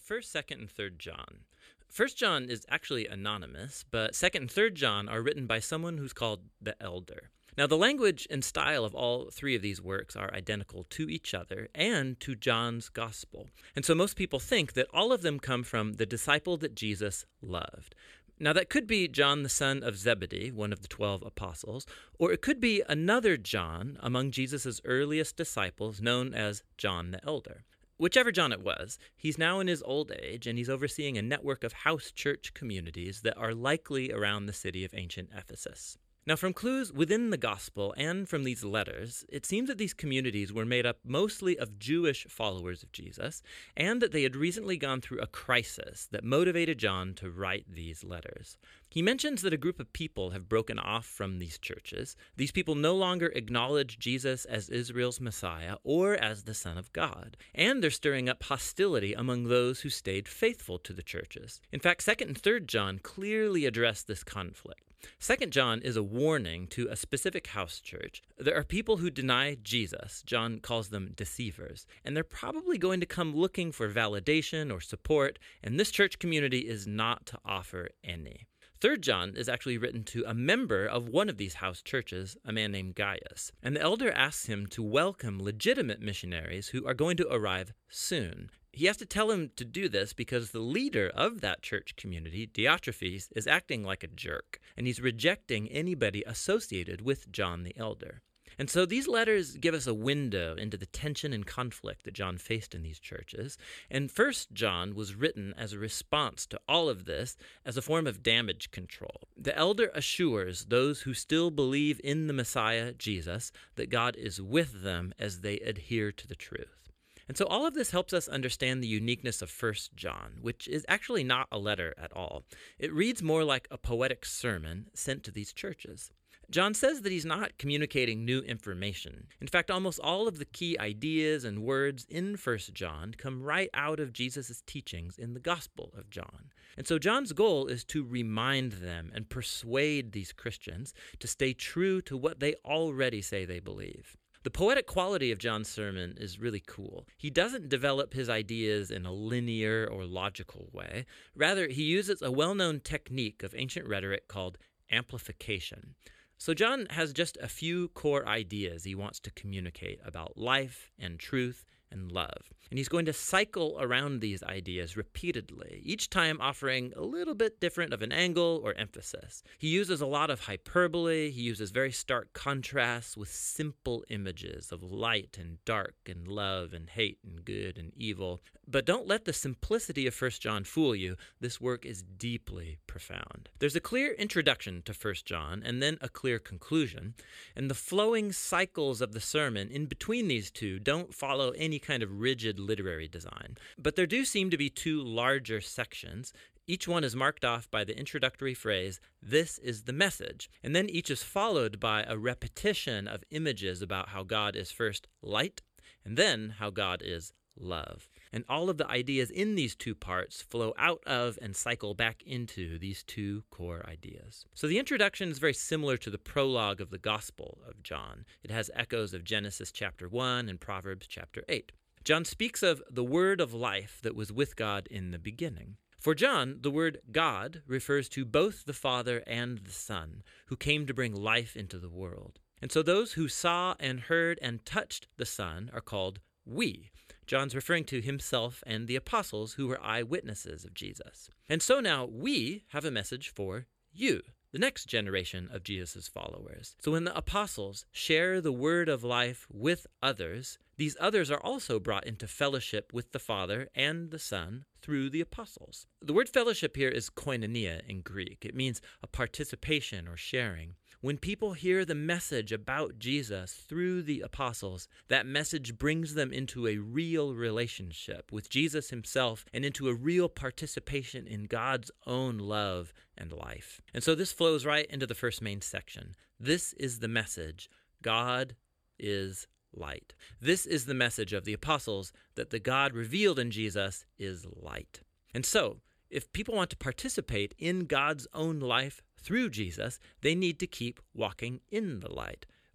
1st, 2nd, and 3rd John. 1st John is actually anonymous, but 2nd and 3rd John are written by someone who's called the Elder. Now, the language and style of all three of these works are identical to each other and to John's Gospel. And so most people think that all of them come from the disciple that Jesus loved. Now, that could be John, the son of Zebedee, one of the 12 apostles, or it could be another John among Jesus' earliest disciples known as John the Elder. Whichever John it was, he's now in his old age, and he's overseeing a network of house church communities that are likely around the city of ancient Ephesus. Now, from clues within the gospel and from these letters, it seems that these communities were made up mostly of Jewish followers of Jesus, and that they had recently gone through a crisis that motivated John to write these letters. He mentions that a group of people have broken off from these churches. These people no longer acknowledge Jesus as Israel's Messiah or as the Son of God, and they're stirring up hostility among those who stayed faithful to the churches. In fact, 2nd and 3rd John clearly address this conflict. 2nd John is a warning to a specific house church. There are people who deny Jesus. John calls them deceivers, and they're probably going to come looking for validation or support, and this church community is not to offer any. 3rd John is actually written to a member of one of these house churches, a man named Gaius, and the elder asks him to welcome legitimate missionaries who are going to arrive soon. He has to tell him to do this because the leader of that church community, Diotrephes, is acting like a jerk, and he's rejecting anybody associated with John the Elder. And so these letters give us a window into the tension and conflict that John faced in these churches. And 1st John was written as a response to all of this as a form of damage control. The elder assures those who still believe in the Messiah, Jesus, that God is with them as they adhere to the truth. And so all of this helps us understand the uniqueness of 1st John, which is actually not a letter at all. It reads more like a poetic sermon sent to these churches. John says that he's not communicating new information. In fact, almost all of the key ideas and words in 1st John come right out of Jesus' teachings in the Gospel of John. And so John's goal is to remind them and persuade these Christians to stay true to what they already say they believe. The poetic quality of John's sermon is really cool. He doesn't develop his ideas in a linear or logical way. Rather, he uses a well-known technique of ancient rhetoric called amplification. So John has just a few core ideas he wants to communicate about life and truth and love. And he's going to cycle around these ideas repeatedly, each time offering a little bit different of an angle or emphasis. He uses a lot of hyperbole. He uses very stark contrasts with simple images of light and dark and love and hate and good and evil. But don't let the simplicity of 1st John fool you. This work is deeply profound. There's a clear introduction to 1st John and then a clear conclusion. And the flowing cycles of the sermon in between these two don't follow any kind of rigid literary design. But there do seem to be two larger sections. Each one is marked off by the introductory phrase, "This is the message," and then each is followed by a repetition of images about how God is first light, and then how God is love. And all of the ideas in these two parts flow out of and cycle back into these two core ideas. So the introduction is very similar to the prologue of the Gospel of John. It has echoes of Genesis chapter 1 and Proverbs chapter 8. John speaks of the word of life that was with God in the beginning. For John, the word God refers to both the Father and the Son, who came to bring life into the world. And so those who saw and heard and touched the Son are called we. John's referring to himself and the apostles who were eyewitnesses of Jesus. And so now we have a message for you, the next generation of Jesus' followers. So when the apostles share the word of life with others, these others are also brought into fellowship with the Father and the Son through the apostles. The word fellowship here is koinonia in Greek. It means a participation or sharing. When people hear the message about Jesus through the apostles, that message brings them into a real relationship with Jesus himself and into a real participation in God's own love and life. And so this flows right into the first main section. This is the message. God is light. This is the message of the apostles, that the God revealed in Jesus is light. And so, if people want to participate in God's own life through Jesus, they need to keep walking in the light.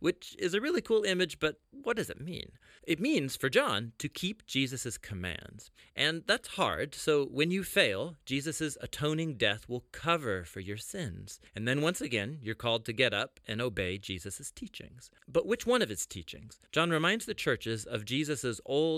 which is a really cool image, but what does it mean? It means, for John, to keep Jesus' commands. And that's hard, so when you fail, Jesus' atoning death will cover for your sins. And then once again, you're called to get up and obey Jesus' teachings. But which one of his teachings? John reminds the churches of Jesus'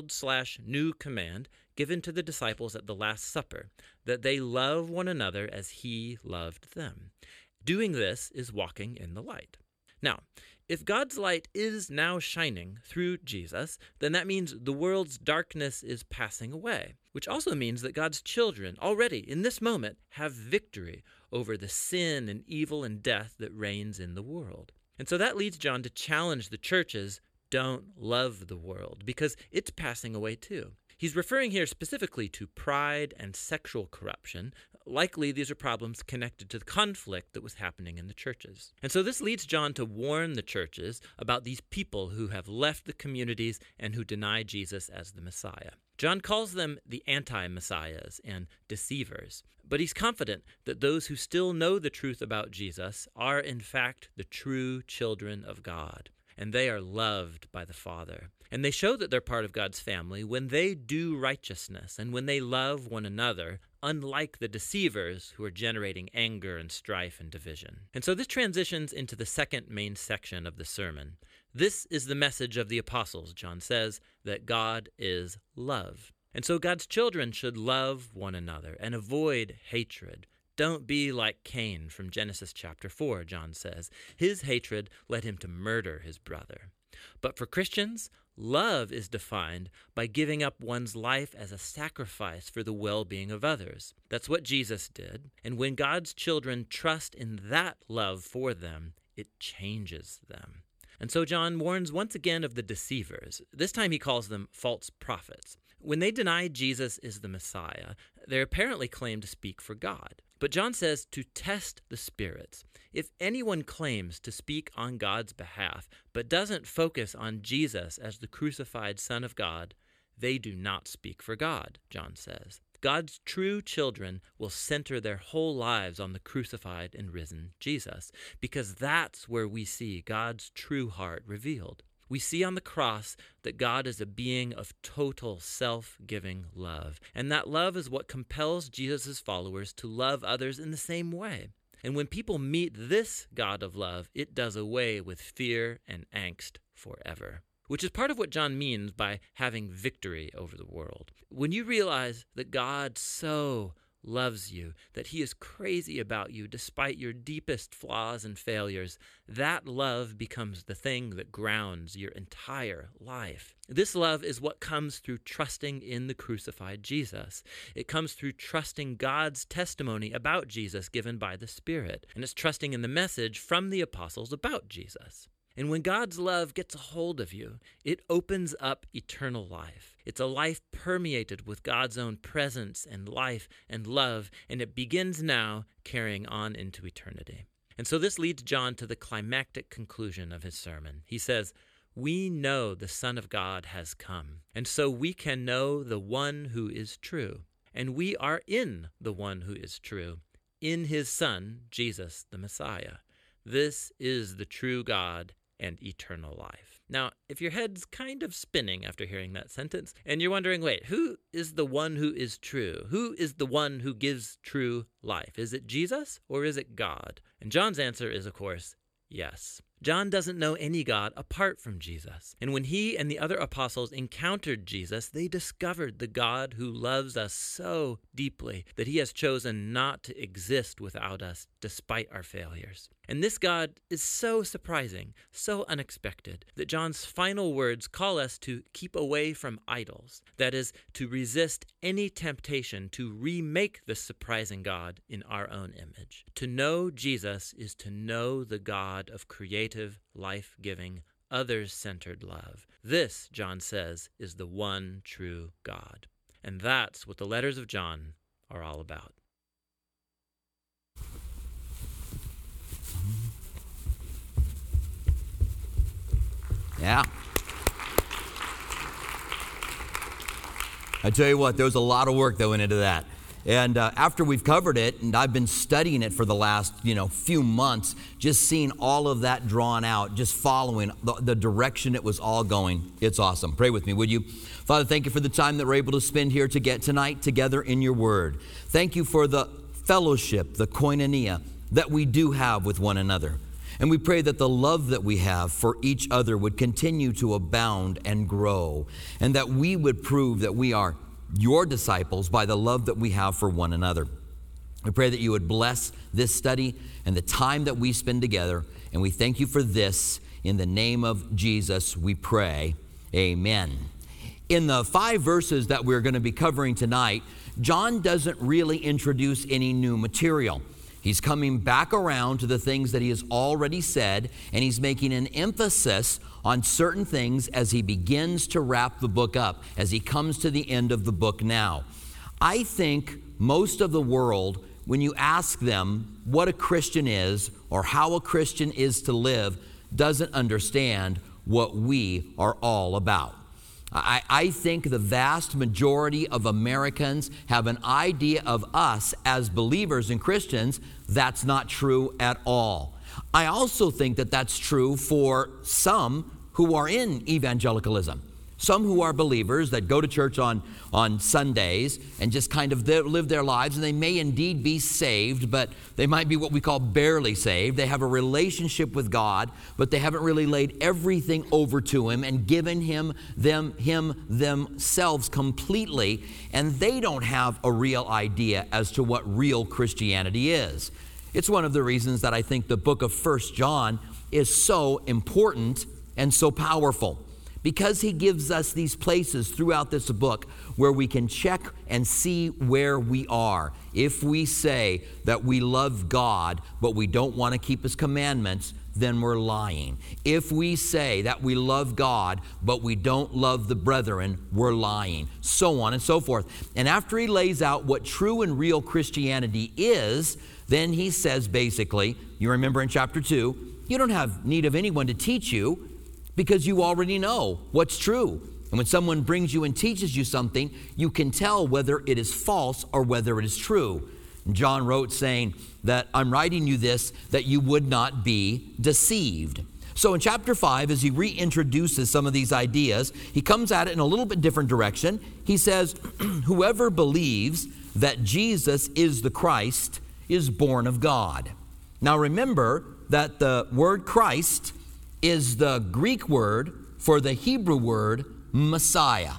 old/new command given to the disciples at the Last Supper, that they love one another as he loved them. Doing this is walking in the light. Now, if God's light is now shining through Jesus, then that means the world's darkness is passing away, which also means that God's children already in this moment have victory over the sin and evil and death that reigns in the world. And so that leads John to challenge the churches, don't love the world, because it's passing away too. He's referring here specifically to pride and sexual corruption. Likely, these are problems connected to the conflict that was happening in the churches. And so this leads John to warn the churches about these people who have left the communities and who deny Jesus as the Messiah. John calls them the anti-messiahs and deceivers, but he's confident that those who still know the truth about Jesus are in fact the true children of God, and they are loved by the Father. And they show that they're part of God's family when they do righteousness and when they love one another, unlike the deceivers who are generating anger and strife and division. And so this transitions into the second main section of the sermon. This is the message of the apostles, John says, that God is love. And so God's children should love one another and avoid hatred. Don't be like Cain from Genesis chapter 4, John says. His hatred led him to murder his brother. But for Christians, love is defined by giving up one's life as a sacrifice for the well-being of others. That's what Jesus did. And when God's children trust in that love for them, it changes them. And so John warns once again of the deceivers. This time he calls them false prophets. When they deny Jesus is the Messiah, they apparently claim to speak for God. But John says to test the spirits. If anyone claims to speak on God's behalf, but doesn't focus on Jesus as the crucified Son of God, they do not speak for God, John says. God's true children will center their whole lives on the crucified and risen Jesus, because that's where we see God's true heart revealed. We see on the cross that God is a being of total self-giving love, and that love is what compels Jesus' followers to love others in the same way. And when people meet this God of love, it does away with fear and angst forever, which is part of what John means by having victory over the world. When you realize that God so loves you, that he is crazy about you despite your deepest flaws and failures, that love becomes the thing that grounds your entire life. This love is what comes through trusting in the crucified Jesus. It comes through trusting God's testimony about Jesus given by the Spirit, and it's trusting in the message from the apostles about Jesus. And when God's love gets a hold of you, it opens up eternal life. It's a life permeated with God's own presence and life and love, and it begins now carrying on into eternity. And so this leads John to the climactic conclusion of his sermon. He says, "We know the Son of God has come, and so we can know the one who is true. And we are in the one who is true, in his Son, Jesus the Messiah. This is the true God and eternal life." Now, if your head's kind of spinning after hearing that sentence, and you're wondering, wait, who is the one who is true? Who is the one who gives true life? Is it Jesus or is it God? And John's answer is, of course, yes. John doesn't know any God apart from Jesus. And when he and the other apostles encountered Jesus, they discovered the God who loves us so deeply that he has chosen not to exist without us despite our failures. And this God is so surprising, so unexpected, that John's final words call us to keep away from idols. That is, to resist any temptation to remake this surprising God in our own image. To know Jesus is to know the God of creative, life-giving, others-centered love. This, John says, is the one true God. And that's what the letters of John are all about. Yeah. I tell you what, there was a lot of work that went into that. And after we've covered it, and I've been studying it for the last, few months, just seeing all of that drawn out, just following the direction it was all going. It's awesome. Pray with me, would you? Father, thank you for the time that we're able to spend here tonight together in your word. Thank you for the fellowship, the koinonia, that we do have with one another. And we pray that the love that we have for each other would continue to abound and grow, and that we would prove that we are your disciples by the love that we have for one another. We pray that you would bless this study and the time that we spend together, and we thank you for this. In the name of Jesus, we pray. Amen. In the 5 verses that we're going to be covering tonight, John doesn't really introduce any new material. He's coming back around to the things that he has already said, and he's making an emphasis on certain things as he begins to wrap the book up, as he comes to the end of the book now. I think most of the world, when you ask them what a Christian is or how a Christian is to live, doesn't understand what we are all about. I think the vast majority of Americans have an idea of us as believers and Christians that's not true at all. I also think that that's true for some who are in evangelicalism. Some who are believers that go to church on Sundays and just kind of live their lives, and they may indeed be saved, but they might be what we call barely saved. They have a relationship with God, but they haven't really laid everything over to Him and given Him themselves completely, and they don't have a real idea as to what real Christianity is. It's one of the reasons that I think the book of 1 John is so important and so powerful, because he gives us these places throughout this book where we can check and see where we are. If we say that we love God, but we don't want to keep His commandments, then we're lying. If we say that we love God, but we don't love the brethren, we're lying. So on and so forth. And after he lays out what true and real Christianity is, then he says basically, you remember in chapter 2, you don't have need of anyone to teach you, because you already know what's true. And when someone brings you and teaches you something, you can tell whether it is false or whether it is true. And John wrote saying that I'm writing you this, that you would not be deceived. So in chapter 5, as he reintroduces some of these ideas, he comes at it in a little bit different direction. He says, whoever believes that Jesus is the Christ is born of God. Now remember that the word Christ is the Greek word for the Hebrew word Messiah.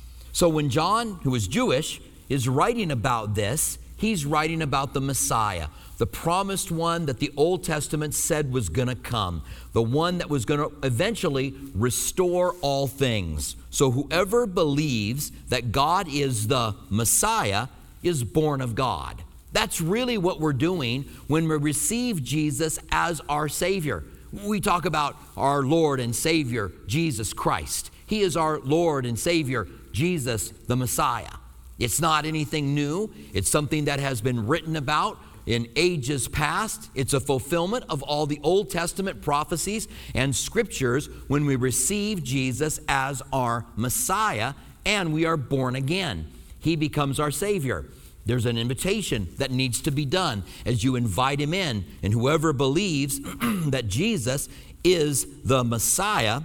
So when John, who is Jewish, is writing about this, he's writing about the Messiah, the promised one that the Old Testament said was going to come, the one that was going to eventually restore all things. So whoever believes that God is the Messiah is born of God. That's really what we're doing when we receive Jesus as our Savior. We talk about our Lord and Savior, Jesus Christ. He is our Lord and Savior, Jesus the Messiah. It's not anything new. It's something that has been written about in ages past. It's a fulfillment of all the Old Testament prophecies and scriptures when we receive Jesus as our Messiah and we are born again. He becomes our Savior. There's an invitation that needs to be done as you invite Him in. And whoever believes that Jesus is the Messiah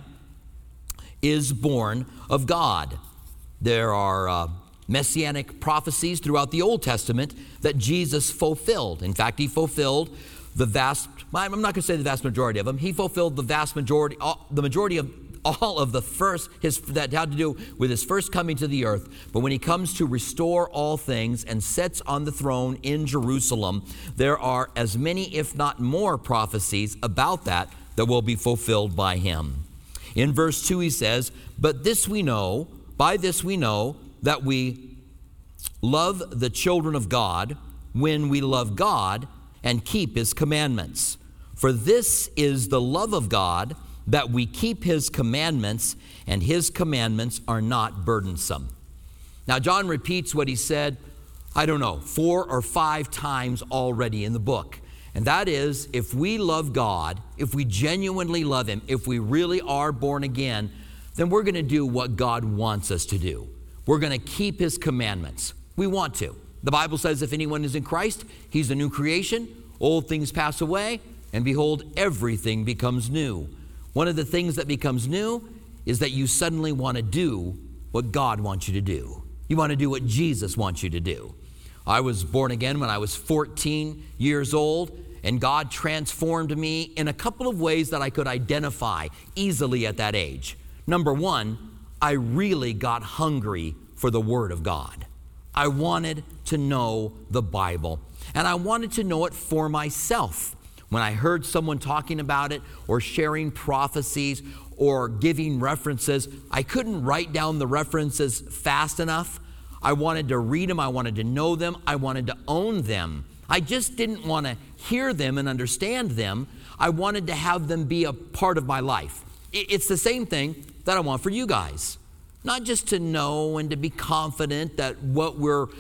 is born of God. There are messianic prophecies throughout the Old Testament that Jesus fulfilled. In fact, He fulfilled I'm not going to say the vast majority of them. He fulfilled the majority of all of the first, that had to do with His first coming to the earth. But when He comes to restore all things and sits on the throne in Jerusalem, there are as many, if not more, prophecies about that will be fulfilled by Him. In verse 2 he says, but by this we know that we love the children of God when we love God and keep His commandments. For this is the love of God, that we keep His commandments, and His commandments are not burdensome. Now, John repeats what he said, 4 or 5 times already in the book. And that is, if we love God, if we genuinely love Him, if we really are born again, then we're going to do what God wants us to do. We're going to keep His commandments. We want to. The Bible says if anyone is in Christ, he's a new creation. Old things pass away, and behold, everything becomes new. One of the things that becomes new is that you suddenly want to do what God wants you to do. You want to do what Jesus wants you to do. I was born again when I was 14 years old, and God transformed me in a couple of ways that I could identify easily at that age. Number one, I really got hungry for the Word of God. I wanted to know the Bible, and I wanted to know it for myself. When I heard someone talking about it or sharing prophecies or giving references, I couldn't write down the references fast enough. I wanted to read them. I wanted to know them. I wanted to own them. I just didn't want to hear them and understand them. I wanted to have them be a part of my life. It's the same thing that I want for you guys. Not just to know and to be confident that what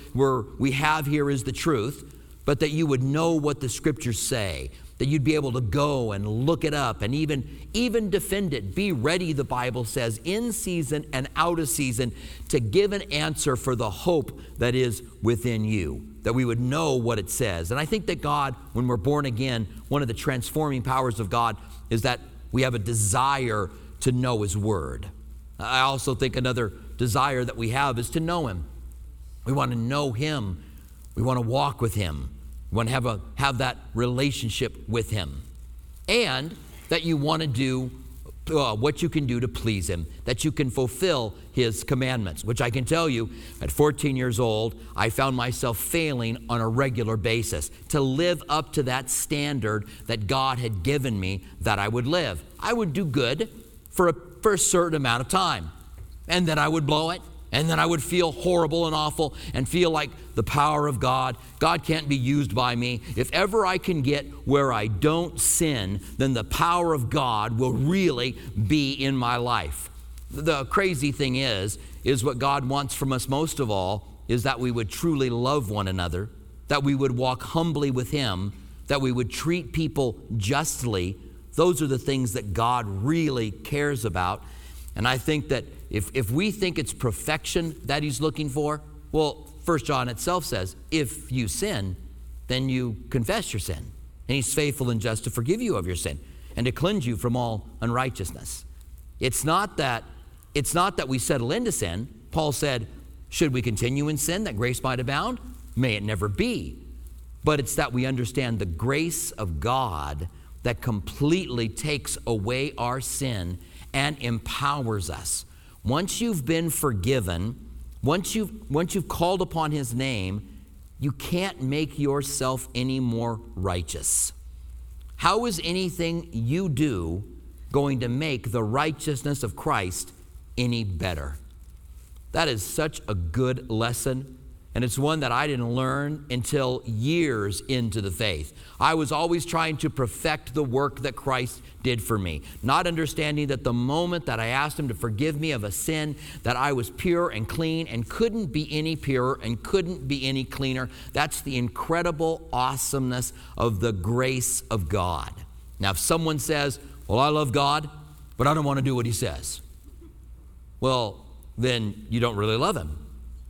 we have here is the truth, but that you would know what the Scriptures say, that you'd be able to go and look it up and even defend it. Be ready, the Bible says, in season and out of season, to give an answer for the hope that is within you, that we would know what it says. And I think that God, when we're born again, one of the transforming powers of God is that we have a desire to know His Word. I also think another desire that we have is to know Him. We want to know Him. We want to walk with Him. We want to have that relationship with Him. And that you want to do what you can do to please Him, that you can fulfill His commandments, which I can tell you, at 14 years old, I found myself failing on a regular basis to live up to that standard that God had given me that I would live. I would do good for a certain amount of time, and then I would blow it, and then I would feel horrible and awful and feel like the power of God can't be used by me. If ever I can get where I don't sin, then the power of God will really be in my life. The crazy thing is what God wants from us most of all is that we would truly love one another, that we would walk humbly with Him, that we would treat people justly. Those are the things that God really cares about. And I think that if we think it's perfection that He's looking for, well, 1 John itself says, if you sin, then you confess your sin. And He's faithful and just to forgive you of your sin and to cleanse you from all unrighteousness. It's not that we settle into sin. Paul said, should we continue in sin that grace might abound? May it never be. But it's that we understand the grace of God that completely takes away our sin and empowers us. Once you've been forgiven, once you've called upon His name, you can't make yourself any more righteous. How is anything you do going to make the righteousness of Christ any better? That is such a good lesson. And it's one that I didn't learn until years into the faith. I was always trying to perfect the work that Christ did for me, not understanding that the moment that I asked Him to forgive me of a sin, that I was pure and clean and couldn't be any purer and couldn't be any cleaner. That's the incredible awesomeness of the grace of God. Now, if someone says, well, I love God, but I don't want to do what He says, well, then you don't really love Him.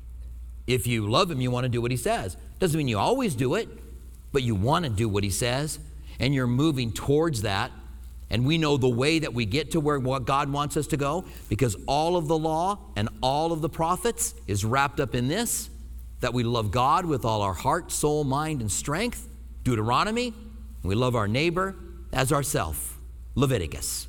If you love Him, you want to do what He says. Doesn't mean you always do it, but you want to do what He says, and you're moving towards that. And we know the way that we get to where what God wants us to go, because all of the law and all of the prophets is wrapped up in this, that we love God with all our heart, soul, mind, and strength, Deuteronomy. We love our neighbor as ourself, Leviticus.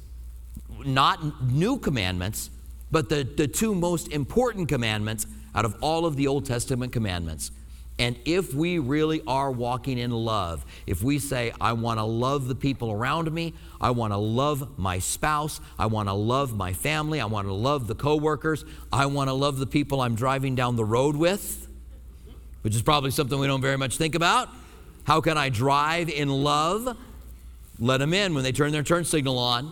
Not new commandments, but the two most important commandments out of all of the Old Testament commandments. And if we really are walking in love, if we say, I want to love the people around me, I want to love my spouse, I want to love my family, I want to love the coworkers, I want to love the people I'm driving down the road with, which is probably something we don't very much think about. How can I drive in love? Let them in when they turn their turn signal on,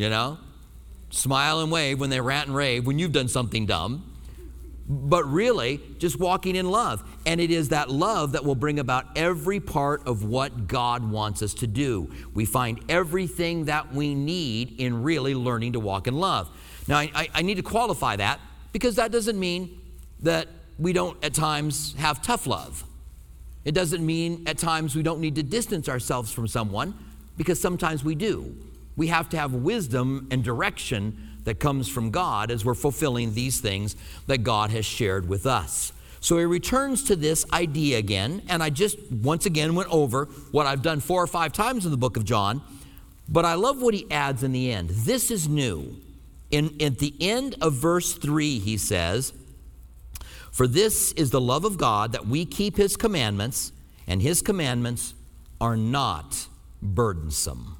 Smile and wave when they rant and rave when you've done something dumb. But really, just walking in love. And it is that love that will bring about every part of what God wants us to do. We find everything that we need in really learning to walk in love. Now, I need to qualify that, because that doesn't mean that we don't at times have tough love. It doesn't mean at times we don't need to distance ourselves from someone, because sometimes we do. We have to have wisdom and direction that comes from God as we're fulfilling these things that God has shared with us. So he returns to this idea again, and I just once again went over what I've done 4 or 5 times in the book of John, but I love what he adds in the end. This is new. At the end of verse 3, he says, "For this is the love of God, that we keep his commandments, and his commandments are not burdensome."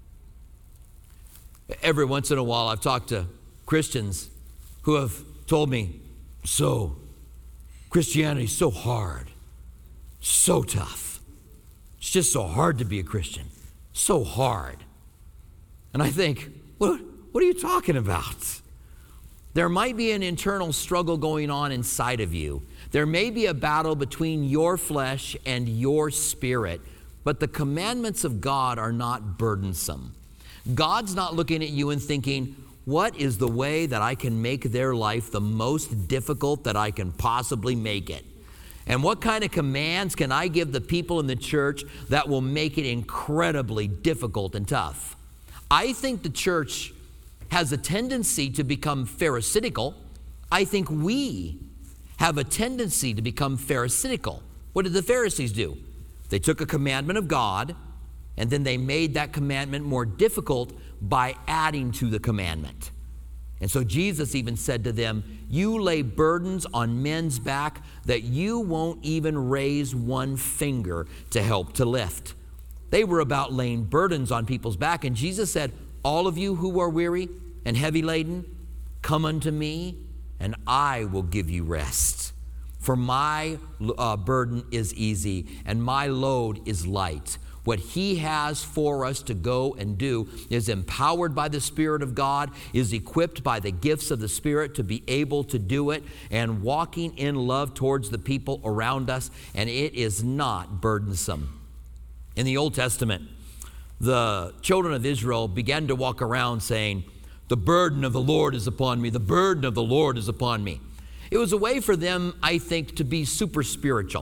Every once in a while, I've talked to Christians who have told me, "So, Christianity's so hard, so tough. It's just so hard to be a Christian, so hard." And I think, what are you talking about? There might be an internal struggle going on inside of you. There may be a battle between your flesh and your spirit, but the commandments of God are not burdensome. God's not looking at you and thinking, what is the way that I can make their life the most difficult that I can possibly make it? And what kind of commands can I give the people in the church that will make it incredibly difficult and tough? I think the church has a tendency to become pharisaical. I think we have a tendency to become pharisaical. What did the Pharisees do? They took a commandment of God, and then they made that commandment more difficult by adding to the commandment. And so Jesus even said to them, "You lay burdens on men's back that you won't even raise one finger to help to lift." They were about laying burdens on people's back, and Jesus said, "All of you who are weary and heavy laden, come unto me, and I will give you rest. For my burden is easy, and my load is light." What he has for us to go and do is empowered by the Spirit of God, is equipped by the gifts of the Spirit to be able to do it, and walking in love towards the people around us, and it is not burdensome. In the Old Testament, the children of Israel began to walk around saying, "The burden of the Lord is upon me, the burden of the Lord is upon me." It was a way for them, I think, to be super spiritual.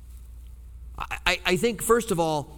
I think, first of all,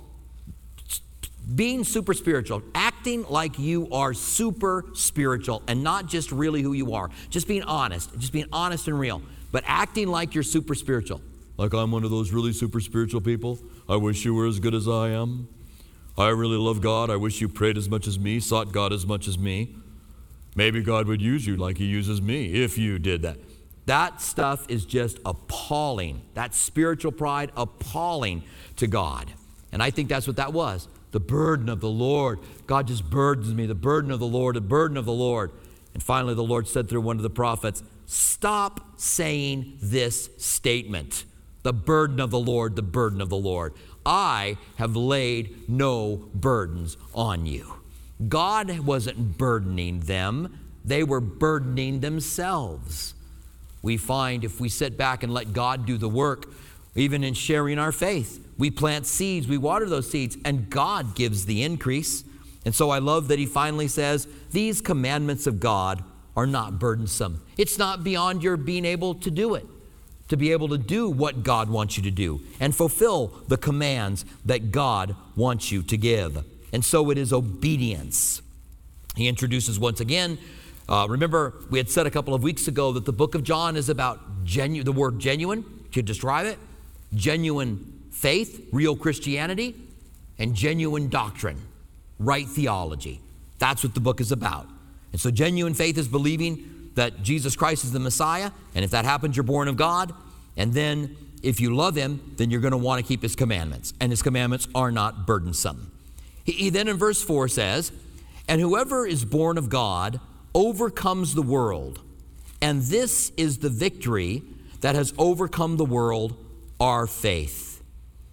being super spiritual, acting like you are super spiritual and not just really who you are. Just being honest and real, but acting like you're super spiritual. Like, I'm one of those really super spiritual people. I wish you were as good as I am. I really love God. I wish you prayed as much as me, sought God as much as me. Maybe God would use you like he uses me if you did that. That stuff is just appalling. That spiritual pride, appalling to God. And I think that's what that was. The burden of the Lord. God just burdens me. The burden of the Lord, the burden of the Lord. And finally, the Lord said through one of the prophets, "Stop saying this statement. The burden of the Lord, the burden of the Lord. I have laid no burdens on you." God wasn't burdening them. They were burdening themselves. We find if we sit back and let God do the work, even in sharing our faith, we plant seeds, we water those seeds, and God gives the increase. And so I love that he finally says, these commandments of God are not burdensome. It's not beyond your being able to do it, to be able to do what God wants you to do and fulfill the commands that God wants you to give. And so it is obedience. He introduces once again, remember we had said a couple of weeks ago that the book of John is about the word genuine, to describe it, genuine faith, real Christianity, and genuine doctrine, right theology. That's what the book is about. And so genuine faith is believing that Jesus Christ is the Messiah, and if that happens, you're born of God. And then if you love him, then you're going to want to keep his commandments, and his commandments are not burdensome. He then in verse 4 says, "And whoever is born of God overcomes the world, and this is the victory that has overcome the world, our faith.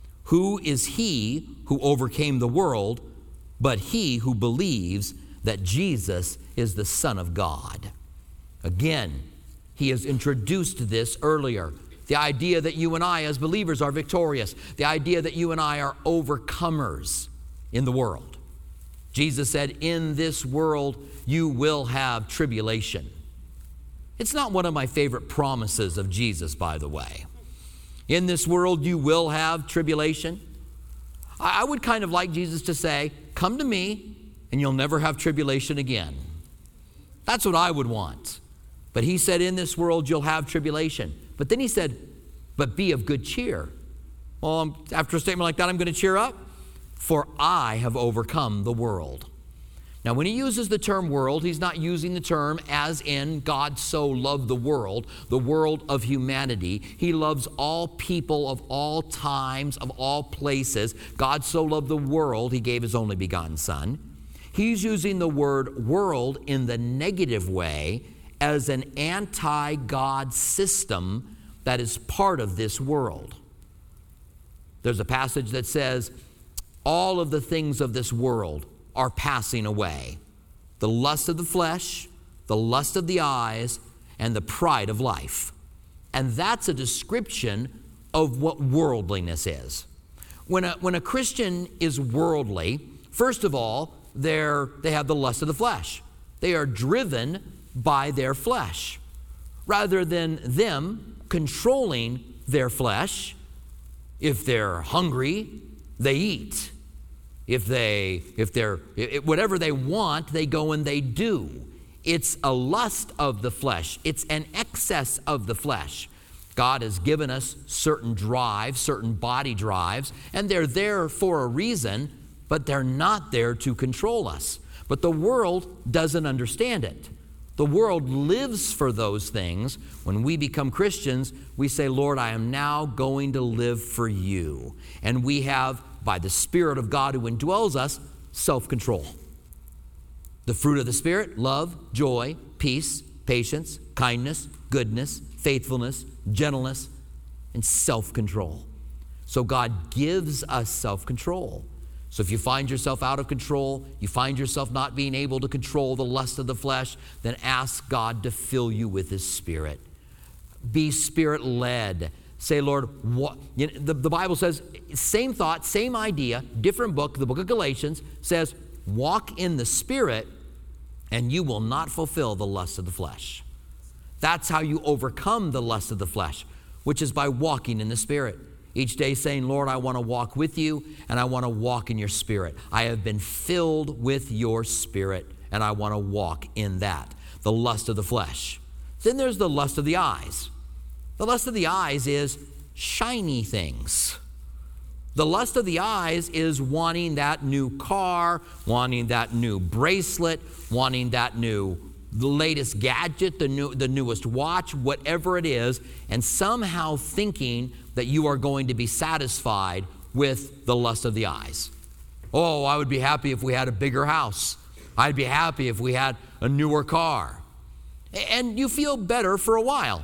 Who is he who overcame the world but he who believes that Jesus is the Son of God?" Again, he has introduced this earlier. The idea that you and I as believers are victorious. The idea that you and I are overcomers in the world. Jesus said, "In this world you will have tribulation." It's not one of my favorite promises of Jesus, by the way. In this world you will have tribulation. I would kind of like Jesus to say, come to me and you'll never have tribulation again. That's what I would want. But he said, in this world you'll have tribulation. But then he said, but be of good cheer. Well, after a statement like that, I'm going to cheer up. For I have overcome the world. Now, when he uses the term world, he's not using the term as in God so loved the world of humanity. He loves all people of all times, of all places. God so loved the world, he gave his only begotten Son. He's using the word world in the negative way as an anti-God system that is part of this world. There's a passage that says, all of the things of this world are passing away. The lust of the flesh, the lust of the eyes, and the pride of life. And that's a description of what worldliness is. When a Christian is worldly, first of all, they have the lust of the flesh. They are driven by their flesh. Rather than them controlling their flesh, if they're hungry, they eat. Whatever they want, they go and they do. It's a lust of the flesh. It's an excess of the flesh. God has given us certain drives, certain body drives, and they're there for a reason, but they're not there to control us. But the world doesn't understand it. The world lives for those things. When we become Christians, we say, Lord, I am now going to live for you. And we have, by the Spirit of God who indwells us, self-control. The fruit of the Spirit, love, joy, peace, patience, kindness, goodness, faithfulness, gentleness, and self-control. So God gives us self-control. So if you find yourself out of control, you find yourself not being able to control the lust of the flesh, then ask God to fill you with his Spirit. Be Spirit-led. Say, Lord, what? The Bible says, same thought, same idea, different book, the book of Galatians says, walk in the Spirit and you will not fulfill the lust of the flesh. That's how you overcome the lust of the flesh, which is by walking in the Spirit. Each day saying, Lord, I want to walk with you and I want to walk in your Spirit. I have been filled with your Spirit and I want to walk in that. The lust of the flesh. Then there's the lust of the eyes. The lust of the eyes is shiny things. The lust of the eyes is wanting that new car, wanting that new bracelet, wanting that the latest gadget, the newest watch, whatever it is, and somehow thinking that you are going to be satisfied with the lust of the eyes. Oh, I would be happy if we had a bigger house. I'd be happy if we had a newer car. And you feel better for a while.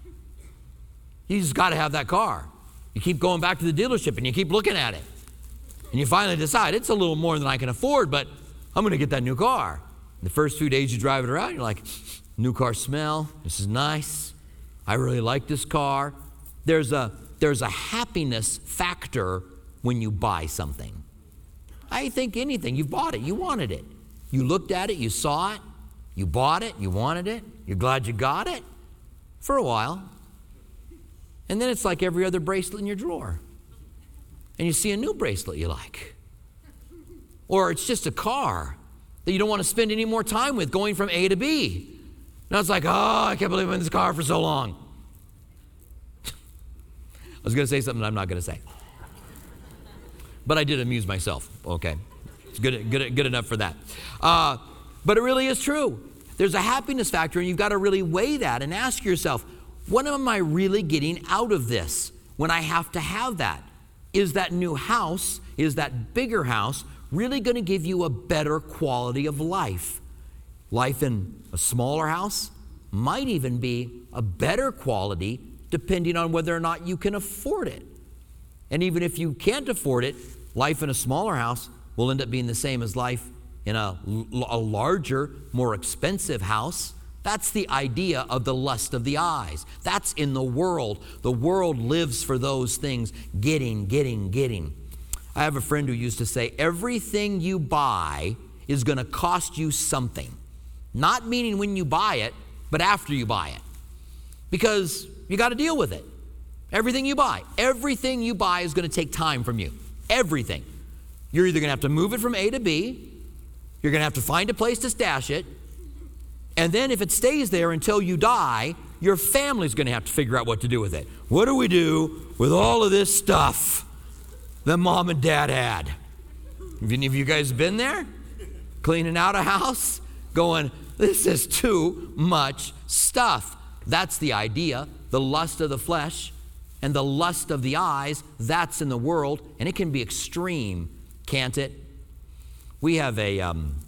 You just got to have that car. You keep going back to the dealership and you keep looking at it. And you finally decide it's a little more than I can afford, but I'm going to get that new car. The first few days you drive it around, you're like, new car smell, this is nice. I really like this car. There's a happiness factor when you buy something. I think anything, you've bought it, you wanted it. You looked at it, you saw it, you bought it, you wanted it, you're glad you got it for a while. And then it's like every other bracelet in your drawer. And you see a new bracelet you like. Or it's just a car that you don't want to spend any more time with going from A to B. Now it's like, oh, I can't believe I'm in this car for so long. I was going to say something I'm not going to say. But I did amuse myself. Okay. It's good enough for that. But it really is true. There's a happiness factor, and you've got to really weigh that and ask yourself, what am I really getting out of this when I have to have that? Is that new house, is that bigger house really going to give you a better quality of life? Life in a smaller house might even be a better quality depending on whether or not you can afford it. And even if you can't afford it, life in a smaller house will end up being the same as life in a larger, more expensive house. That's the idea of the lust of the eyes. That's in the world. The world lives for those things, getting. I have a friend who used to say, everything you buy is going to cost you something. Not meaning when you buy it, but after you buy it. Because you got to deal with it. Everything you buy is going to take time from you. Everything. You're either going to have to move it from A to B, you're going to have to find a place to stash it, and then if it stays there until you die, your family's going to have to figure out what to do with it. What do we do with all of this stuff that mom and dad had? Have any of you guys been there? Cleaning out a house? Going, this is too much stuff. That's the idea. The lust of the flesh and the lust of the eyes, that's in the world, and it can be extreme, can't it? We have a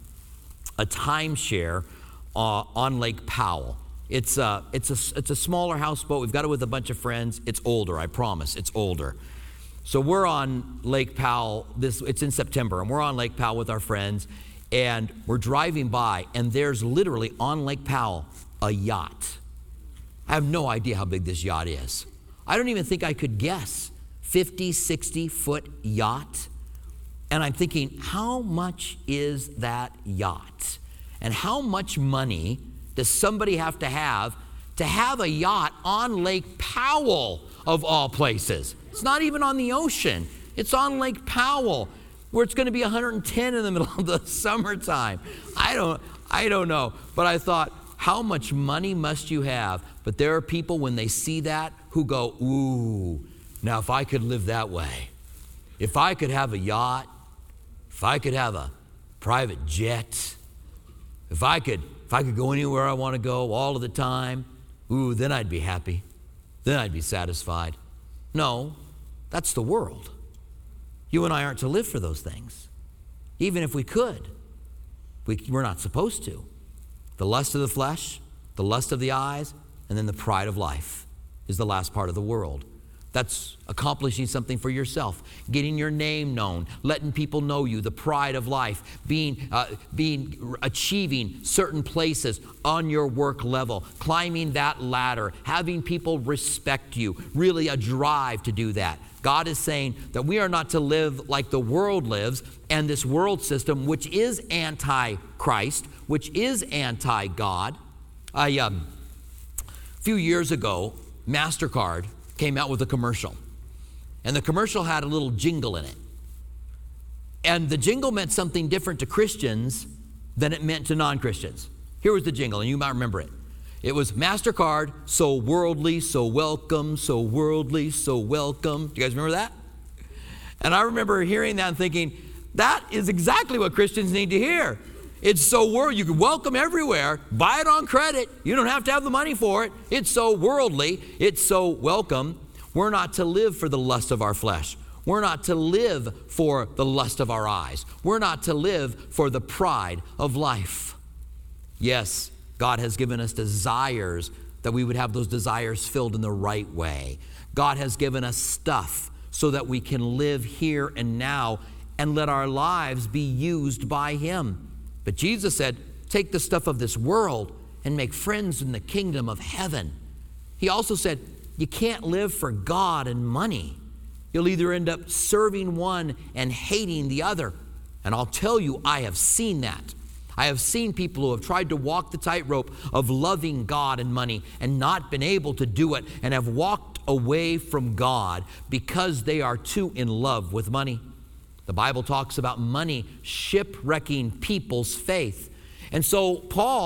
timeshare on Lake Powell. It's a smaller houseboat. We've got it with a bunch of friends. It's older, I promise. It's older. So we're on Lake Powell. It's in September, and we're on Lake Powell with our friends, and we're driving by, and there's literally on Lake Powell a yacht. I have no idea how big this yacht is. I don't even think I could guess. 50, 60-foot yacht. And I'm thinking, how much is that yacht? And how much money does somebody have to have a yacht on Lake Powell, of all places? It's not even on the ocean. It's on Lake Powell, where it's going to be 110 in the middle of the summertime. I don't know. But I thought, how much money must you have? But there are people, when they see that, who go, ooh, now if I could live that way, if I could have a yacht, if I could have a private jet, if I could go anywhere I want to go all of the time, ooh, then I'd be happy. Then I'd be satisfied. No, that's the world. You and I aren't to live for those things. Even if we could, we're not supposed to. The lust of the flesh, the lust of the eyes, and then the pride of life is the last part of the world. That's accomplishing something for yourself, getting your name known, letting people know you, the pride of life, achieving certain places on your work level, climbing that ladder, having people respect you, really a drive to do that. God is saying that we are not to live like the world lives, and this world system, which is anti-Christ, which is anti-God. A few years ago, MasterCard came out with a commercial, and the commercial had a little jingle in it. And the jingle meant something different to Christians than it meant to non-Christians. Here was the jingle, and you might remember it. It was MasterCard, so worldly, so welcome, so worldly, so welcome. Do you guys remember that? And I remember hearing that and thinking, that is exactly what Christians need to hear. It's so worldly. You can welcome everywhere, buy it on credit. You don't have to have the money for it. It's so worldly. It's so welcome. We're not to live for the lust of our flesh. We're not to live for the lust of our eyes. We're not to live for the pride of life. Yes, God has given us desires, that we would have those desires filled in the right way. God has given us stuff so that we can live here and now and let our lives be used by Him. But Jesus said, take the stuff of this world and make friends in the kingdom of heaven. He also said, you can't live for God and money. You'll either end up serving one and hating the other. And I'll tell you, I have seen that. I have seen people who have tried to walk the tightrope of loving God and money and not been able to do it, and have walked away from God because they are too in love with money. The Bible talks about money shipwrecking people's faith. And so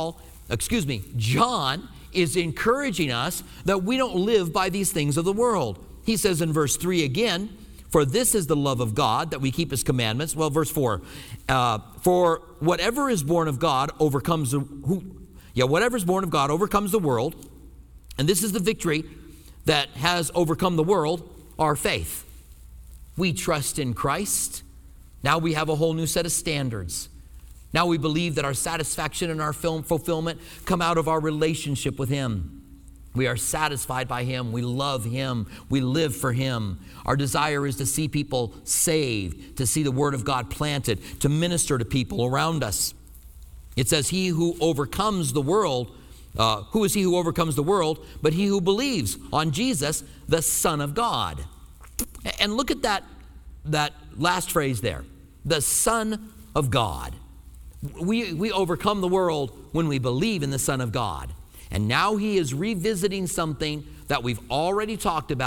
John is encouraging us that we don't live by these things of the world. He says in verse 3 again, for this is the love of God, that we keep His commandments. Well, verse 4, for whatever is born of God overcomes whatever is born of God overcomes the world. And this is the victory that has overcome the world, our faith. We trust in Christ. Now we have a whole new set of standards. Now we believe that our satisfaction and our fulfillment come out of our relationship with Him. We are satisfied by Him. We love Him. We live for Him. Our desire is to see people saved, to see the Word of God planted, to minister to people around us. It says, he who overcomes the world, who is he who overcomes the world, but he who believes on Jesus, the Son of God. And look at that last phrase there, the Son of God. We overcome the world when we believe in the Son of God. And now He is revisiting something that we've already talked about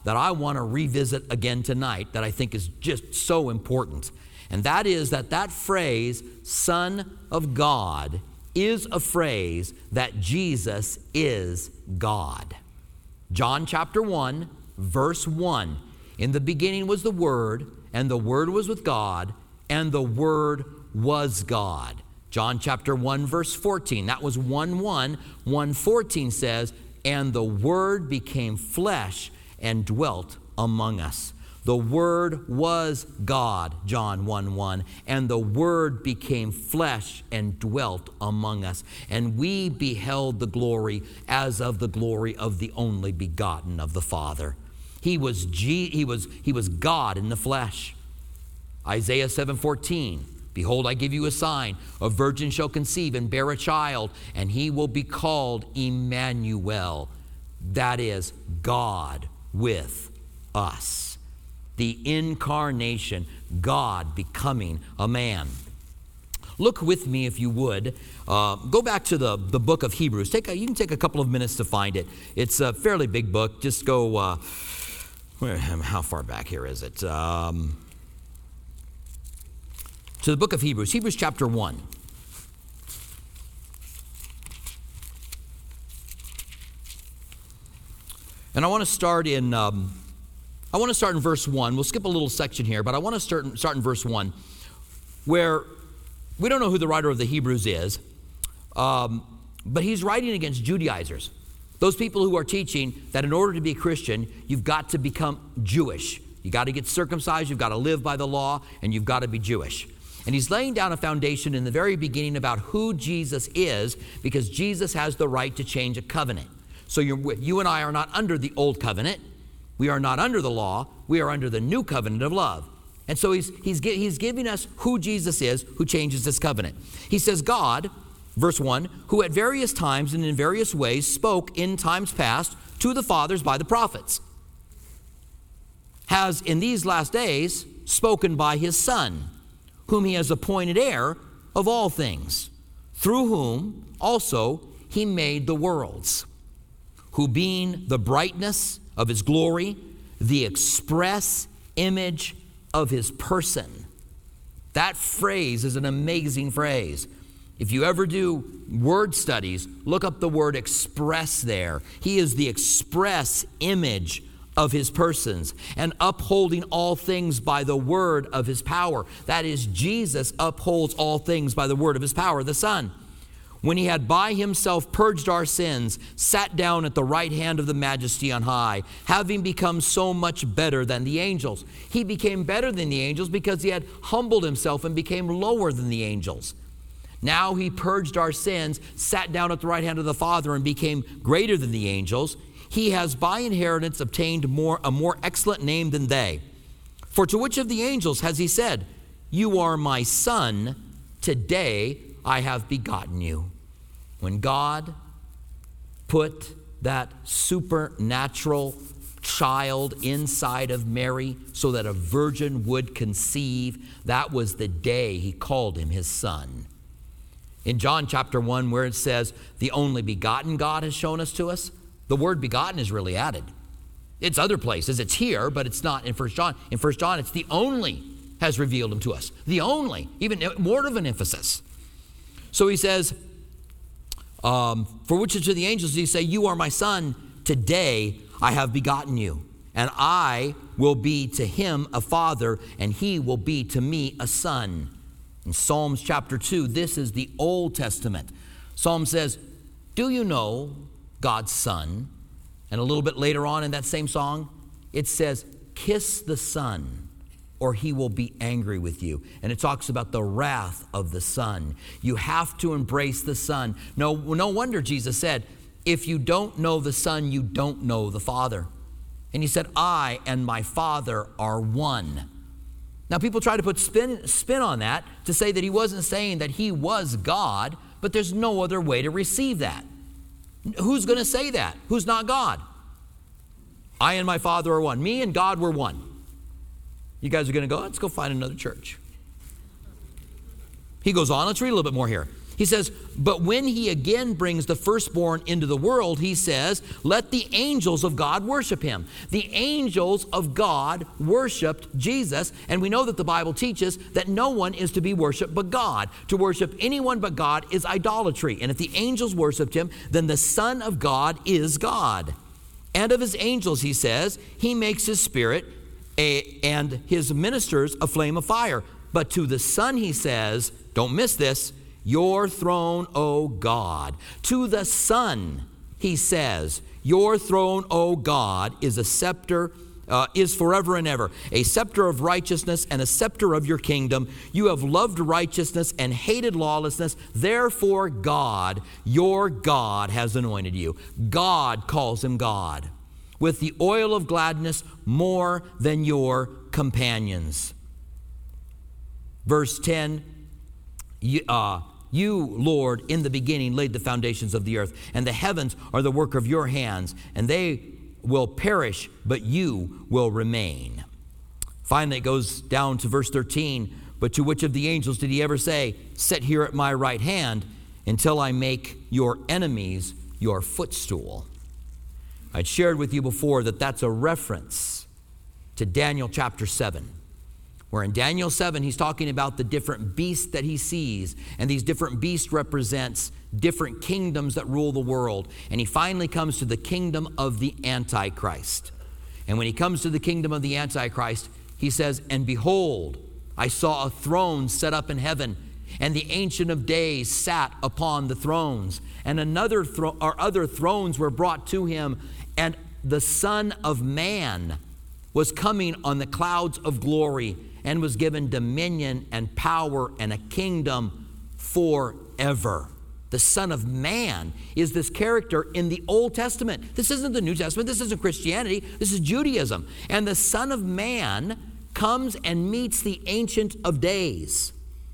that I want to revisit again tonight that I think is just so important. And that is that phrase, Son of God, is a phrase that Jesus is God. John chapter 1, verse 1. In the beginning was the Word, and the Word was with God, and the Word was God. John chapter 1, verse 14. That was 1:1. 1:14 says, and the Word became flesh and dwelt among us. The Word was God, John 1:1, and the Word became flesh and dwelt among us. And we beheld the glory as of the glory of the only begotten of the Father. He was God in the flesh. Isaiah 7:14, behold, I give you a sign. A virgin shall conceive and bear a child, and he will be called Emmanuel. That is, God with us. The incarnation, God becoming a man. Look with me, if you would. Go back to the book of Hebrews. You can take a couple of minutes to find it. It's a fairly big book. Just go, how far back here is it? To the book of Hebrews, Hebrews chapter 1. And I want to start in verse 1. We'll skip a little section here, but I want to start in verse 1, where we don't know who the writer of the Hebrews is, but he's writing against Judaizers, those people who are teaching that in order to be a Christian, you've got to become Jewish. You've got to get circumcised, you've got to live by the law, and you've got to be Jewish. And he's laying down a foundation in the very beginning about who Jesus is, because Jesus has the right to change a covenant. So you and I are not under the old covenant. We are not under the law. We are under the new covenant of love. And so he's giving us who Jesus is, who changes this covenant. He says, God, verse 1, who at various times and in various ways spoke in times past to the fathers by the prophets, has in these last days spoken by his Son, whom he has appointed heir of all things, through whom also he made the worlds, who being the brightness of his glory, the express image of his person. That phrase is an amazing phrase. If you ever do word studies, look up the word express there. He is the express image of his persons, and upholding all things by the word of his power. That is, Jesus upholds all things by the word of his power, the Son. When he had by himself purged our sins, sat down at the right hand of the Majesty on high, having become so much better than the angels. He became better than the angels because he had humbled himself and became lower than the angels. Now he purged our sins, sat down at the right hand of the Father, and became greater than the angels. He has by inheritance obtained a more excellent name than they. For to which of the angels has he said, you are my Son, today I have begotten you? When God put that supernatural child inside of Mary so that a virgin would conceive, that was the day he called him his Son. In John chapter 1, where it says, the only begotten God has shown us to us, the word begotten is really added. It's other places. It's here, but it's not in 1 John. In 1 John, it's the only has revealed him to us. The only, even more of an emphasis. So he says, for which of the angels do you say, you are my Son, today I have begotten you, and I will be to him a father, and he will be to me a son. In Psalms chapter 2, this is the Old Testament. Psalm says, do you know God's Son? And a little bit later on in that same song, it says, kiss the Son, or he will be angry with you. And it talks about the wrath of the Son. You have to embrace the Son. No wonder Jesus said, if you don't know the Son, you don't know the Father. And he said, I and my Father are one. Now people try to put spin on that to say that he wasn't saying that he was God, but there's no other way to receive that. Who's going to say that? Who's not God? I and my Father are one. Me and God were one. You guys are going to go, let's go find another church. He goes on, let's read a little bit more here. He says, but when he again brings the firstborn into the world, he says, let the angels of God worship him. The angels of God worshiped Jesus, and we know that the Bible teaches that no one is to be worshiped but God. To worship anyone but God is idolatry, and if the angels worshiped him, then the Son of God is God. And of his angels, he says, he makes his spirit and his ministers a flame of fire. But to the Son, he says, don't miss this, your throne, O God. To the Son, he says, your throne, O God, is a scepter, is forever and ever, a scepter of righteousness and a scepter of your kingdom. You have loved righteousness and hated lawlessness. Therefore, God, your God, has anointed you. God calls him God. With the oil of gladness more than your companions. Verse 10, you, Lord, in the beginning laid the foundations of the earth, and the heavens are the work of your hands, and they will perish, but you will remain. Finally, it goes down to verse 13, but to which of the angels did he ever say, sit here at my right hand until I make your enemies your footstool? I'd shared with you before that that's a reference to Daniel chapter 7. Where in Daniel 7, he's talking about the different beasts that he sees. And these different beasts represents different kingdoms that rule the world. And he finally comes to the kingdom of the Antichrist. And when he comes to the kingdom of the Antichrist, he says, and behold, I saw a throne set up in heaven, and the Ancient of Days sat upon the thrones. And other thrones were brought to him, and the Son of Man was coming on the clouds of glory, and was given dominion and power and a kingdom forever. The Son of Man is this character in the Old Testament. This isn't the New Testament. This isn't Christianity. This is Judaism. And the Son of Man comes and meets the Ancient of Days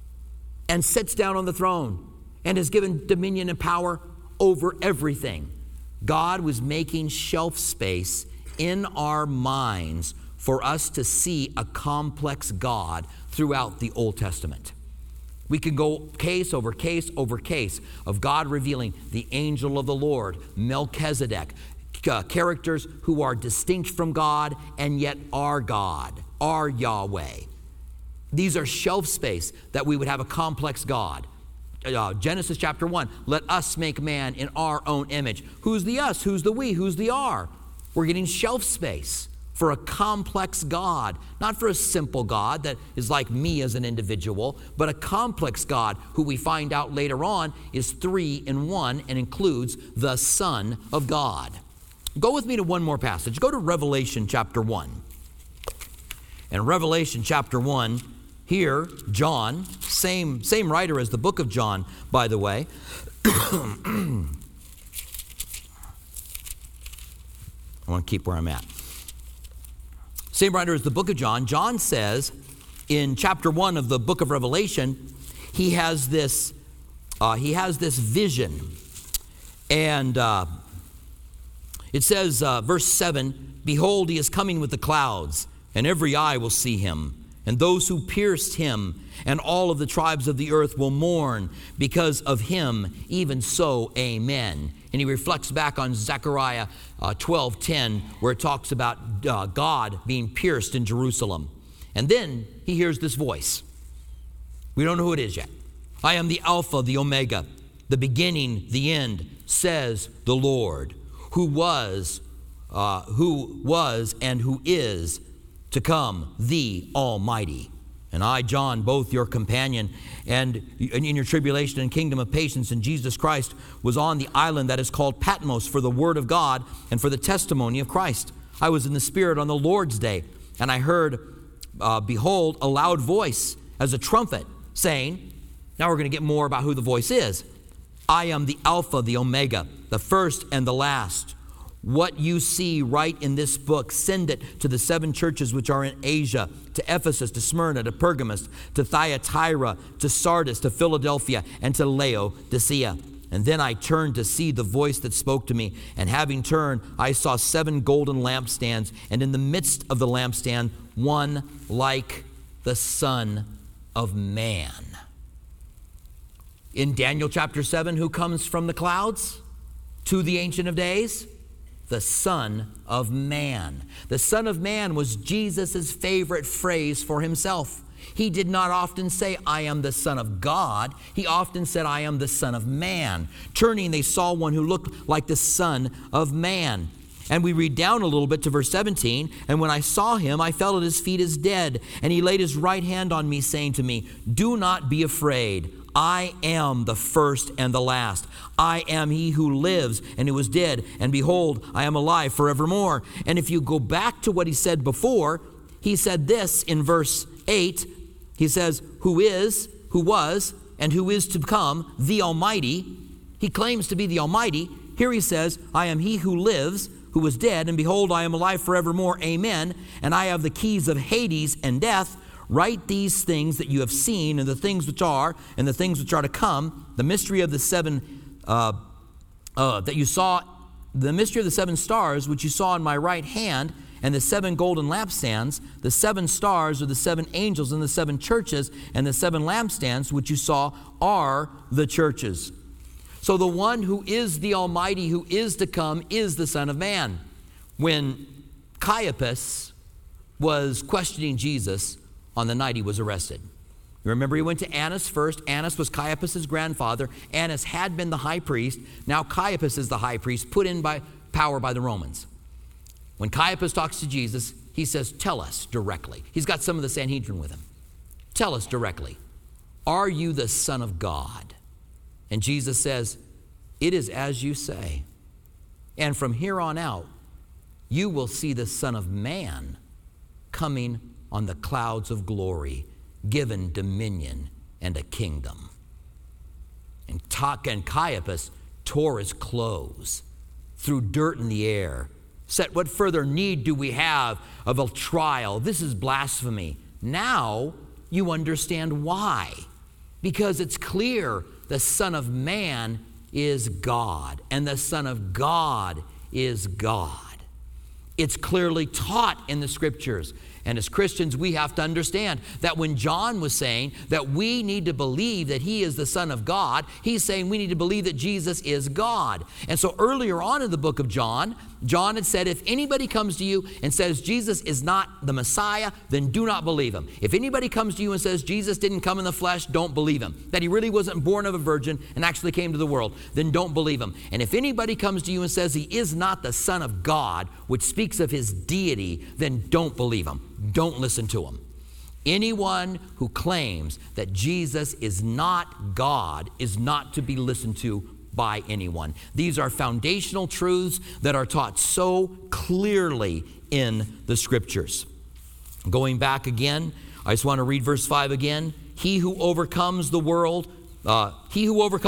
and sits down on the throne and is given dominion and power over everything. God was making shelf space in our minds for us to see a complex God throughout the Old Testament. We can go case over case over case of God revealing the angel of the Lord, Melchizedek, characters who are distinct from God and yet are God, are Yahweh. These are shelf space that we would have a complex God. Genesis chapter 1, let us make man in our own image. Who's the us? Who's the we? Who's the our? We're getting shelf space for a complex God, not for a simple God that is like me as an individual, but a complex God who we find out later on is 3 in 1 and includes the Son of God. Go with me to one more passage. Go to Revelation chapter 1. In Revelation chapter 1, here, John, same writer as the book of John, by the way. I want to keep where I'm at. Same writer as the book of John. John says in chapter 1 of the book of Revelation, he has this vision. And it says, verse 7, behold, he is coming with the clouds, and every eye will see him. And those who pierced him and all of the tribes of the earth will mourn because of him, even so, amen. And he reflects back on Zechariah 12:10, where it talks about God being pierced in Jerusalem. And then he hears this voice. We don't know who it is yet. I am the Alpha, the Omega, the beginning, the end, says the Lord, who was and who is to come, the Almighty. And I, John, both your companion, and in your tribulation and kingdom of patience in Jesus Christ, was on the island that is called Patmos for the word of God and for the testimony of Christ. I was in the Spirit on the Lord's day, and I heard, behold, a loud voice as a trumpet saying, now we're going to get more about who the voice is. I am the Alpha, the Omega, the first and the last. What you see right in this book, send it to the 7 churches which are in Asia, to Ephesus, to Smyrna, to Pergamos, to Thyatira, to Sardis, to Philadelphia, and to Laodicea. And then I turned to see the voice that spoke to me. And having turned, I saw 7 golden lampstands, and in the midst of the lampstand, one like the Son of Man. In Daniel chapter 7, who comes from the clouds to the Ancient of Days? The Son of Man. The Son of Man was Jesus' favorite phrase for himself. He did not often say, I am the Son of God. He often said, I am the Son of Man. Turning, they saw one who looked like the Son of Man. And we read down a little bit to verse 17. And when I saw him, I fell at his feet as dead. And he laid his right hand on me, saying to me, do not be afraid. I am the first and the last. I am he who lives and who was dead. And behold, I am alive forevermore. And if you go back to what he said before, he said this in verse 8. He says, who is, who was, and who is to come, the Almighty. He claims to be the Almighty. Here he says, I am he who lives, who was dead, and behold, I am alive forevermore. Amen. And I have the keys of Hades and death. Write these things that you have seen, and the things which are, and the things which are to come, the mystery of the seven that you saw, the mystery of the seven stars which you saw in my right hand, and the seven golden lampstands. The seven stars are the seven angels and the seven churches, and the seven lampstands which you saw are the churches. So the one who is the Almighty, who is to come, is the Son of Man. When Caiaphas was questioning Jesus on the night he was arrested. You remember he went to Annas first. Annas was Caiaphas' grandfather. Annas had been the high priest. Now Caiaphas is the high priest, put in by power by the Romans. When Caiaphas talks to Jesus, he says, tell us directly. He's got some of the Sanhedrin with him. Tell us directly. Are you the Son of God? And Jesus says, it is as you say. And from here on out, you will see the Son of Man coming on the clouds of glory, given dominion and a kingdom. And Caiaphas tore his clothes, threw dirt in the air, said, what further need do we have of a trial? This is blasphemy. Now you understand why. Because it's clear the Son of Man is God, and the Son of God is God. It's clearly taught in the Scriptures. And as Christians, we have to understand that when John was saying that we need to believe that he is the Son of God, he's saying we need to believe that Jesus is God. And so earlier on in the book of John, John had said, if anybody comes to you and says Jesus is not the Messiah, then do not believe him. If anybody comes to you and says Jesus didn't come in the flesh, don't believe him. That he really wasn't born of a virgin and actually came to the world, then don't believe him. And if anybody comes to you and says he is not the Son of God, which speaks of his deity, then don't believe him. Don't listen to him. Anyone who claims that Jesus is not God is not to be listened to by anyone. These are foundational truths that are taught so clearly in the Scriptures. Going back again, I just want to read verse 5 again. He who overcomes the world, but he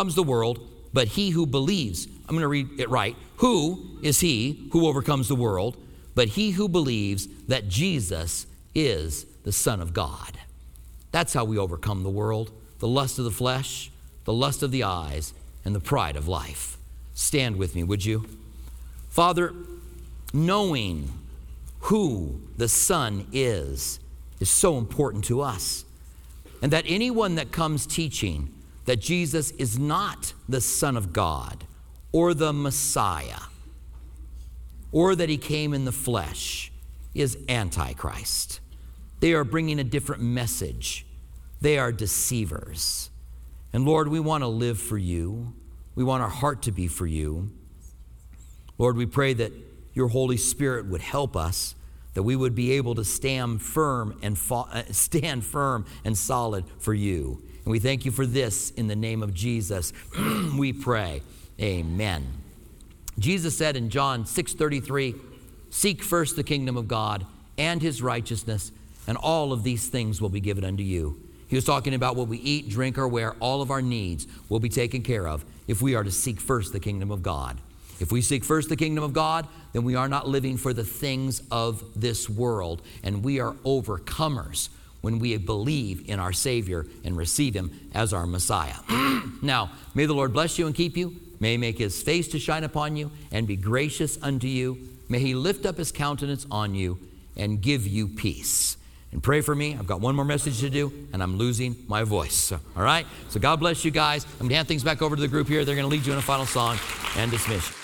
who believes, I'm going to read it right. Who is he who overcomes the world? But he who believes that Jesus is the Son of God. That's how we overcome the world. The lust of the flesh, the lust of the eyes, and the pride of life. Stand with me, would you? Father, knowing who the Son is so important to us. And that anyone that comes teaching that Jesus is not the Son of God or the Messiah, or that he came in the flesh, is Antichrist. They are bringing a different message. They are deceivers. And Lord, we want to live for you. We want our heart to be for you. Lord, we pray that your Holy Spirit would help us, that we would be able to stand firm and solid for you. And we thank you for this in the name of Jesus. We pray. Amen. Jesus said in John 6:33, seek first the kingdom of God and his righteousness, and all of these things will be given unto you. He was talking about what we eat, drink, or wear. All of our needs will be taken care of if we are to seek first the kingdom of God. If we seek first the kingdom of God, then we are not living for the things of this world, and we are overcomers when we believe in our Savior and receive him as our Messiah. Now, may the Lord bless you and keep you. May he make his face to shine upon you and be gracious unto you. May he lift up his countenance on you and give you peace. And pray for me. I've got one more message to do, and I'm losing my voice. So, all right? So God bless you guys. I'm going to hand things back over to the group here. They're going to lead you in a final song and dismiss you.